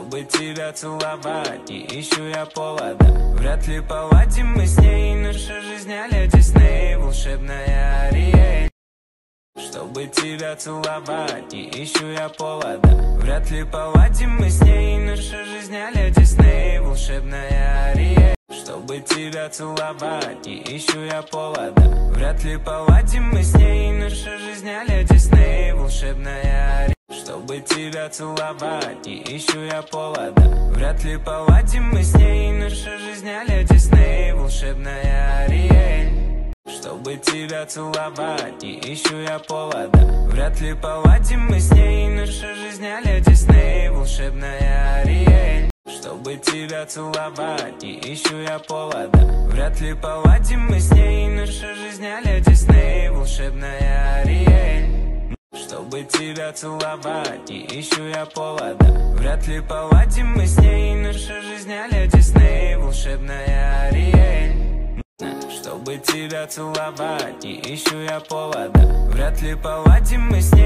чтобы тебя целовать, не ищу я повода. Вряд ли поладим мы с ней, наша жизнь а-ля Дисней, волшебная Ариэль. Чтобы тебя целовать, не ищу я повода. Вряд ли поладим мы с ней, наша жизнь а-ля Дисней, волшебная Ариэль. Чтобы тебя целовать, не ищу я повода. Вряд ли поладим мы с ней, наша жизнь а-ля Дисней, волшебная Ариэль. Чтобы тебя целовать, не ищу я повода. Вряд ли поладим мы с ней, наша жизнь а-ля Дисней, волшебная Ариэль. Чтобы тебя целовать, не ищу я повода. Вряд ли поладим мы с ней, наша жизнь а-ля Дисней, волшебная Ариэль. Чтобы тебя целовать, не ищу я повода. Вряд ли поладим мы с ней, наша жизнь а-ля Дисней, волшебная Ариэль. Чтобы тебя целовать, не ищу я повода. Вряд ли поладим мы с ней, наша жизнь а-ля Дисней, волшебная Ариэль. Чтобы тебя целовать, не ищу я повода. Вряд ли поладим мы с ней.